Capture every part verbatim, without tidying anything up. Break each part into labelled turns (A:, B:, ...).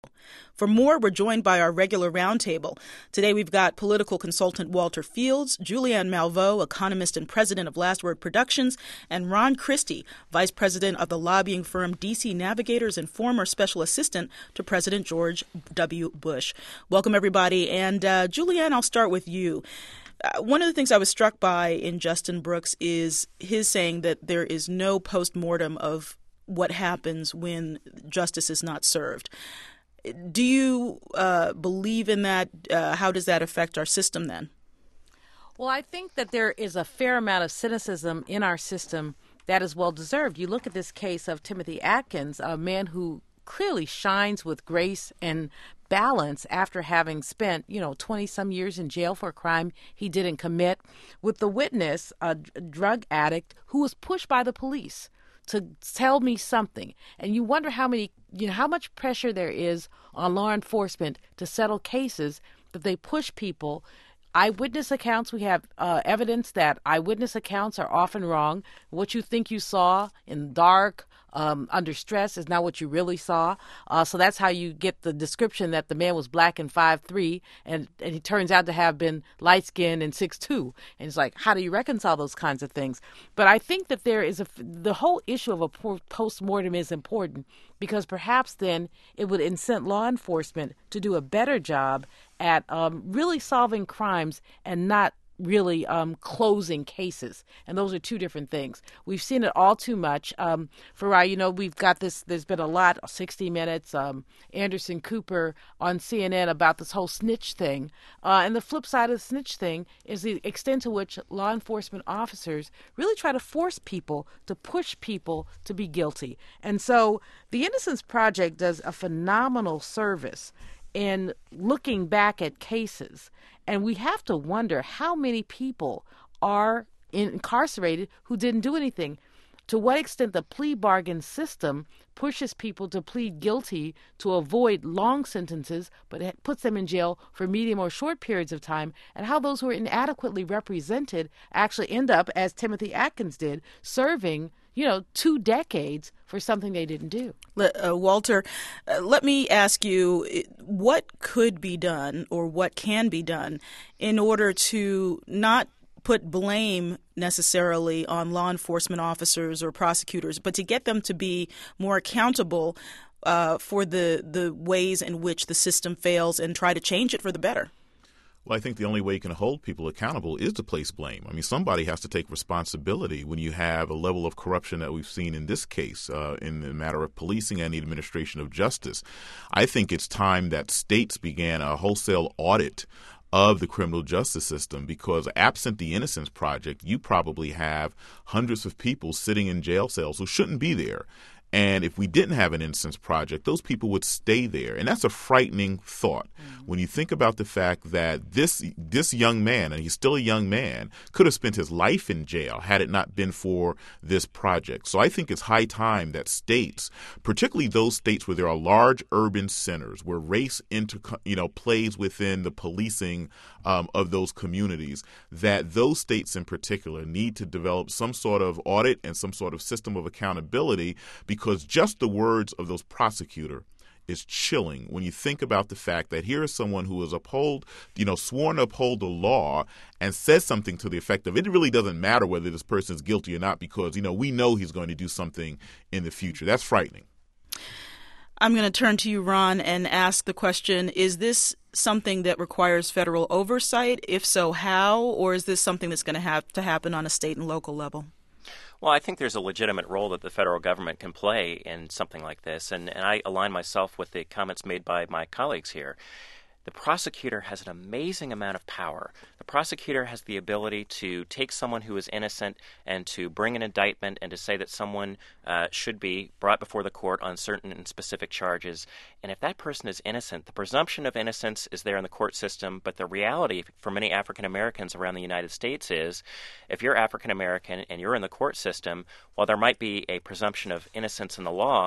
A: For more, we're joined by our regular roundtable. Today we've got political consultant Walter Fields, Julianne Malveaux, economist and president of Last Word Productions, and Ron Christie, vice president of the lobbying firm D C Navigators and former special assistant to President George W. Bush. Welcome, everybody. And uh, Julianne, I'll start with you. Uh, one of the things I was struck by in Justin Brooks is his saying that there is no post-mortem of what happens when justice is not served. Do you uh, believe in that? Uh, how does that affect our system then?
B: Well, I think that there is a fair amount of cynicism in our system that is well deserved. You look at this case of Timothy Atkins, a man who clearly shines with grace and balance after having spent, you know, twenty some years in jail for a crime he didn't commit, with the witness, a drug addict who was pushed by the police to tell me something. And you wonder how many, you know, how much pressure there is on law enforcement to settle cases that they push people. Eyewitness accounts, we have uh, evidence that eyewitness accounts are often wrong. What you think you saw in dark, um, under stress is not what you really saw. Uh, so that's how you get the description that the man was black and five three, and, and he turns out to have been light-skinned and six two. And it's like, how do you reconcile those kinds of things? But I think that there is a, the whole issue of a post-mortem is important, because perhaps then it would incent law enforcement to do a better job at um, really solving crimes and not really um, closing cases. And those are two different things. We've seen it all too much. Um, Farai, you know, we've got this, there's been a lot, sixty minutes, um, Anderson Cooper on C N N about this whole snitch thing. Uh, and the flip side of the snitch thing is the extent to which law enforcement officers really try to force people to push people to be guilty. And so the Innocence Project does a phenomenal service in looking back at cases. And we have to wonder how many people are incarcerated who didn't do anything. To what extent the plea bargain system pushes people to plead guilty to avoid long sentences, but it puts them in jail for medium or short periods of time, and how those who are inadequately represented actually end up, as Timothy Atkins did, serving, you know, two decades for something they didn't do.
A: Uh, Walter, uh, let me ask you, what could be done or what can be done in order to not put blame necessarily on law enforcement officers or prosecutors, but to get them to be more accountable uh, for the, the ways in which the system fails and try to change it for the better?
C: Well, I think the only way you can hold people accountable is to place blame. I mean, somebody has to take responsibility when you have a level of corruption that we've seen in this case, uh, in the matter of policing and the administration of justice. I think it's time that states began a wholesale audit of the criminal justice system, because absent the Innocence Project, you probably have hundreds of people sitting in jail cells who shouldn't be there. And if we didn't have an Innocence Project, those people would stay there. And that's a frightening thought. Mm-hmm. When you think about the fact that this this young man, and he's still a young man, could have spent his life in jail had it not been for this project. So I think it's high time that states, particularly those states where there are large urban centers, where race inter, you know, plays within the policing um, of those communities, that those states in particular need to develop some sort of audit and some sort of system of accountability, because Because just the words of those prosecutors is chilling when you think about the fact that here is someone who is uphold, you know, sworn to uphold the law and says something to the effect of, it really doesn't matter whether this person is guilty or not, because, you know, we know he's going to do something in the future. That's frightening.
A: I'm going to turn to you, Ron, and ask the question, is this something that requires federal oversight? If so, how? Or is this something that's going to have to happen on a state and local level?
D: Well, I think there's a legitimate role that the federal government can play in something like this, and, and I align myself with the comments made by my colleagues here. The prosecutor has an amazing amount of power. The prosecutor has the ability to take someone who is innocent and to bring an indictment and to say that someone uh, should be brought before the court on certain and specific charges. And if that person is innocent, the presumption of innocence is there in the court system, but the reality for many African Americans around the United States is, if you're African American and you're in the court system, while there might be a presumption of innocence in the law,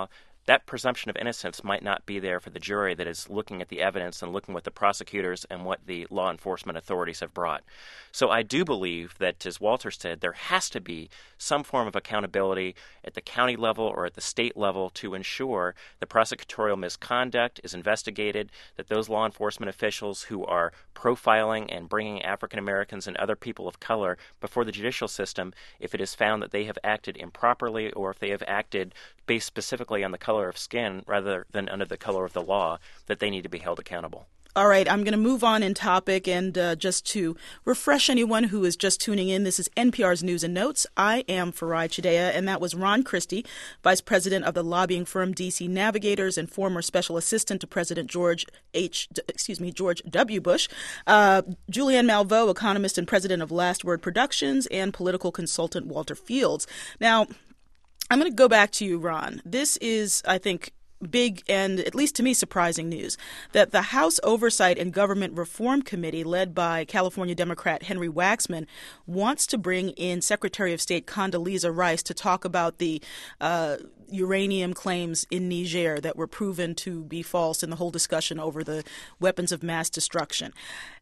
D: that presumption of innocence might not be there for the jury that is looking at the evidence and looking what the prosecutors and what the law enforcement authorities have brought. So I do believe that, as Walter said, there has to be some form of accountability at the county level or at the state level to ensure the prosecutorial misconduct is investigated, that those law enforcement officials who are profiling and bringing African Americans and other people of color before the judicial system, if it is found that they have acted improperly or if they have acted based specifically on the color of skin rather than under the color of the law, that they need to be held accountable.
A: All right, I'm going to move on in topic, and uh, just to refresh anyone who is just tuning in, this is N P R's News and Notes. I am Farai Chideya, and that was Ron Christie, Vice President of the lobbying firm D C Navigators and former Special Assistant to President George H. excuse me, George W. Bush, uh, Julianne Malveaux, economist and president of Last Word Productions, and political consultant Walter Fields. Now, I'm going to go back to you, Ron. This is, I think, big and, at least to me, surprising news that the House Oversight and Government Reform Committee, led by California Democrat Henry Waxman, wants to bring in Secretary of State Condoleezza Rice to talk about the uh, uranium claims in Niger that were proven to be false in the whole discussion over the weapons of mass destruction.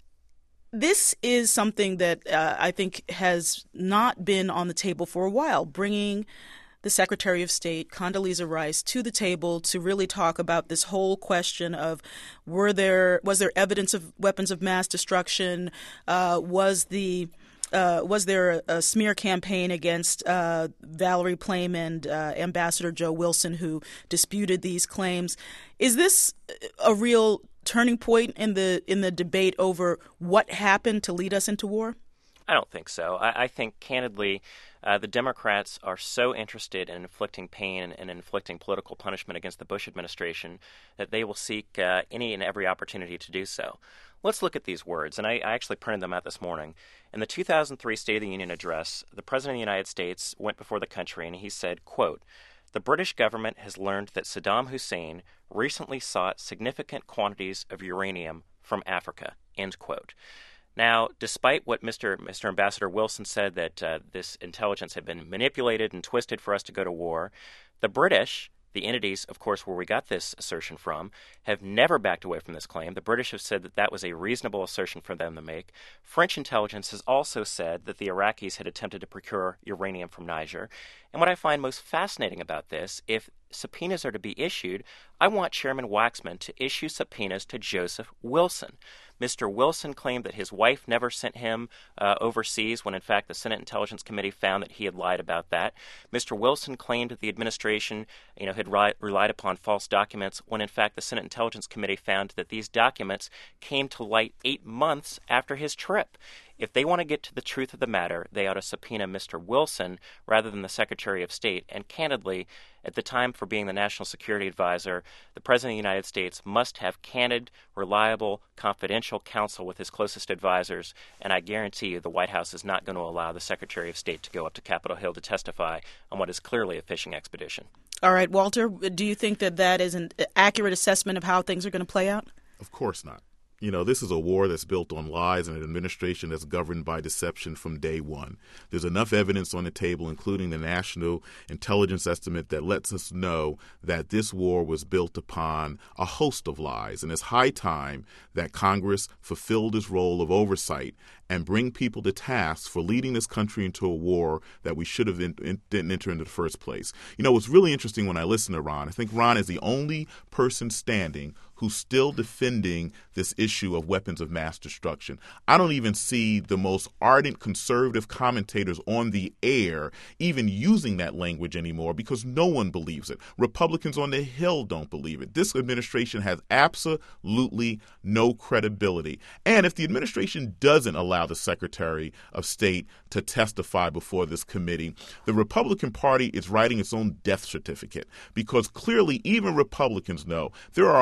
A: This is something that uh, I think has not been on the table for a while, bringing the Secretary of State, Condoleezza Rice, to the table to really talk about this whole question of were there was there evidence of weapons of mass destruction? Uh, was the uh, was there a, a smear campaign against uh, Valerie Plame and uh, Ambassador Joe Wilson, who disputed these claims? Is this a real turning point in the in the debate over what happened to lead us into war?
D: I don't think so. I, I think, candidly, uh, the Democrats are so interested in inflicting pain and, and inflicting political punishment against the Bush administration that they will seek uh, any and every opportunity to do so. Let's look at these words, and I, I actually printed them out this morning. In the two thousand three State of the Union address, the President of the United States went before the country and he said, quote, "The British government has learned that Saddam Hussein recently sought significant quantities of uranium from Africa," end quote. Now, despite what Mister Mister Ambassador Wilson said, that uh, this intelligence had been manipulated and twisted for us to go to war, the British, the entities, of course, where we got this assertion from, have never backed away from this claim. The British have said that that was a reasonable assertion for them to make. French intelligence has also said that the Iraqis had attempted to procure uranium from Niger. And what I find most fascinating about this, if subpoenas are to be issued, I want Chairman Waxman to issue subpoenas to Joseph Wilson. Mister Wilson claimed that his wife never sent him uh, overseas when, in fact, the Senate Intelligence Committee found that he had lied about that. Mister Wilson claimed that the administration, you know, had ri- relied upon false documents when, in fact, the Senate Intelligence Committee found that these documents came to light eight months after his trip. If they want to get to the truth of the matter, they ought to subpoena Mister Wilson rather than the Secretary of State. And candidly, at the time for being the National Security Advisor, the President of the United States must have candid, reliable, confidential counsel with his closest advisors. And I guarantee you the White House is not going to allow the Secretary of State to go up to Capitol Hill to testify on what is clearly a fishing expedition.
A: All right, Walter, do you think that that is an accurate assessment of how things are going to play out?
C: Of course not. You know, this is a war that's built on lies and an administration that's governed by deception from day one. There's enough evidence on the table, including the national intelligence estimate, that lets us know that this war was built upon a host of lies. And it's high time that Congress fulfilled its role of oversight and bring people to task for leading this country into a war that we should have in, in, didn't enter in the first place. You know, what's really interesting when I listen to Ron, I think Ron is the only person standing who's still defending this issue of weapons of mass destruction. I don't even see the most ardent conservative commentators on the air even using that language anymore because no one believes it. Republicans on the Hill don't believe it. This administration has absolutely no credibility. And if the administration doesn't allow the Secretary of State to testify before this committee, the Republican Party is writing its own death certificate because clearly even Republicans know there are a host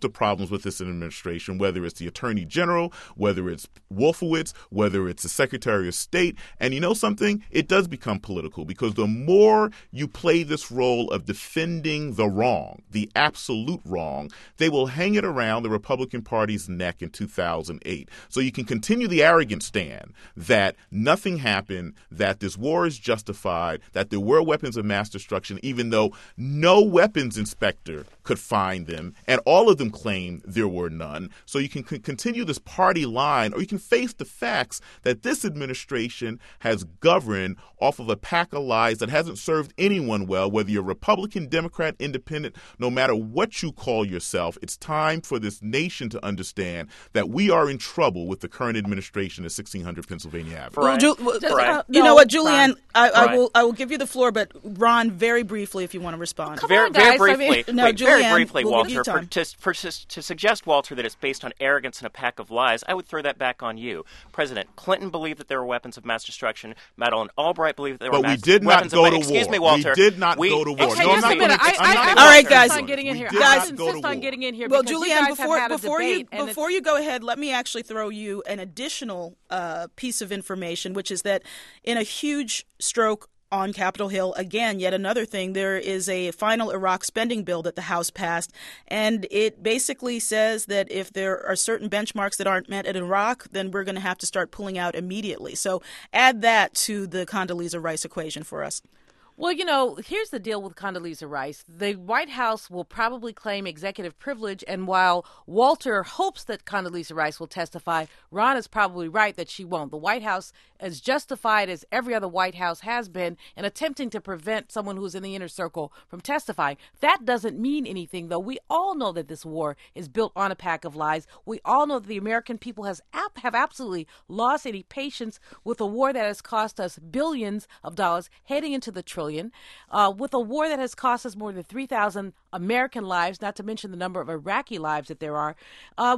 C: of problems with this administration, whether it's the Attorney General, whether it's Wolfowitz, whether it's the Secretary of State. And you know something? It does become political because the more you play this role of defending the wrong, the absolute wrong, they will hang it around the Republican Party's neck in two thousand eight. So you can continue the arrogant stand that nothing happened, that this war is justified, that there were weapons of mass destruction, even though no weapons inspector could find them, and all of them claim there were none. So you can c- continue this party line, or you can face the facts that this administration has governed off of a pack of lies that hasn't served anyone well, whether you're Republican, Democrat, Independent, no matter what you call yourself. It's time for this nation to understand that we are in trouble with the current administration at sixteen hundred Pennsylvania Avenue.
A: Well, Ju- well,
D: Brian.
A: you
B: No,
A: know what, Julianne, I, I
D: Brian.
A: will I will give you the floor, but Ron, very briefly, if you want to respond.
B: Come
D: Very,
B: on,
D: very
B: guys, I
D: briefly,
B: mean-
A: No,
D: wait, very
A: Julianne,
D: briefly,
A: we'll give you
D: Walter, for,
A: time.
D: to, for, to suggest, Walter, that it's based on arrogance and a pack of lies, I would throw that back on you. President Clinton believed that there were weapons of mass destruction. Madeleine Albright believed that there
C: But
D: were
C: we
D: mass
C: did not
D: weapons
C: go
D: of
C: to
D: mass... Excuse
C: war.
D: me, Walter.
C: We did not
D: We-
C: go to war.
D: Excuse
C: No, I'm
B: just
C: not
B: a minute.
C: gonna-
B: I,
C: I'm
B: I,
C: not
B: I
C: gonna
A: All right,
B: insist
A: guys.
B: on getting in
C: We
B: here.
C: did
B: I
C: not
B: insist
C: go to
B: on
C: war.
B: getting in here
A: Well,
B: because
A: Julianne,
B: you guys
A: before
B: have had a
A: before you
B: debate, and
A: before you go ahead, let me actually throw you an additional uh, piece of information, which is that in a huge stroke on Capitol Hill, again, yet another thing, there is a final Iraq spending bill that the House passed, and it basically says that if there are certain benchmarks that aren't met in Iraq, then we're going to have to start pulling out immediately. So add that to the Condoleezza Rice equation for us.
B: Well, you know, here's the deal with Condoleezza Rice. The White House will probably claim executive privilege, and while Walter hopes that Condoleezza Rice will testify, Ron is probably right that she won't. The White House is justified, as every other White House has been, in attempting to prevent someone who's in the inner circle from testifying. That doesn't mean anything, though. We all know that this war is built on a pack of lies. We all know that the American people has ap- have absolutely lost any patience with a war that has cost us billions of dollars, heading into the trillion. Uh, with a war that has cost us more than three thousand American lives, not to mention the number of Iraqi lives that there are. Uh,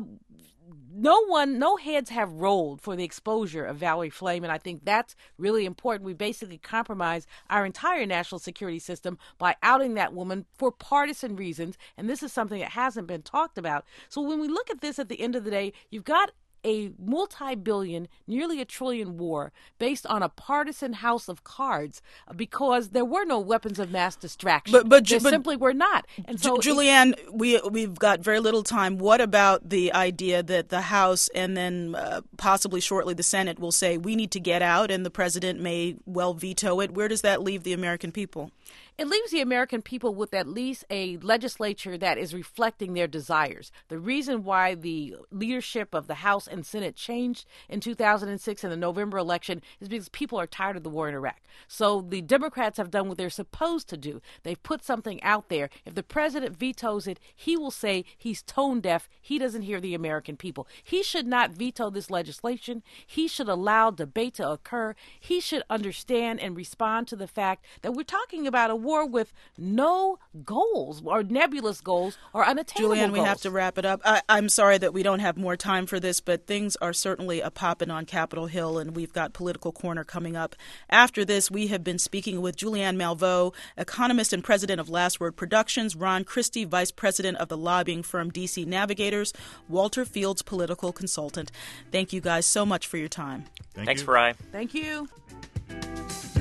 B: no one, no heads have rolled for the exposure of Valerie Flame, and I think that's really important. We basically compromise our entire national security system by outing that woman for partisan reasons, and this is something that hasn't been talked about. So when we look at this at the end of the day, you've got a multi-billion, nearly a trillion war based on a partisan house of cards because there were no weapons of mass destruction.
A: But, but,
B: there
A: but
B: simply were not. And so,
A: Ju- Julianne, we we've got very little time. What about the idea that the House and then uh, possibly shortly the Senate will say we need to get out, and the president may well veto it? Where does that leave the American people?
B: It leaves the American people with at least a legislature that is reflecting their desires. The reason why the leadership of the House and Senate changed in two thousand six in the November election is because people are tired of the war in Iraq. So the Democrats have done what they're supposed to do. They've put something out there. If the president vetoes it, he will say he's tone deaf. He doesn't hear the American people. He should not veto this legislation. He should allow debate to occur. He should understand and respond to the fact that we're talking about a war with no goals or nebulous goals or unattainable
A: Julianne,
B: goals.
A: we have to wrap it up. I, I'm sorry that we don't have more time for this, but things are certainly a poppin' on Capitol Hill, and we've got Political Corner coming up. After this, we have been speaking with Julianne Malveaux, economist and president of Last Word Productions, Ron Christie, vice president of the lobbying firm D C Navigators, Walter Fields, political consultant. Thank you guys so much for your time.
C: Thank
D: Thanks,
C: you.
D: Farai.
B: Thank you.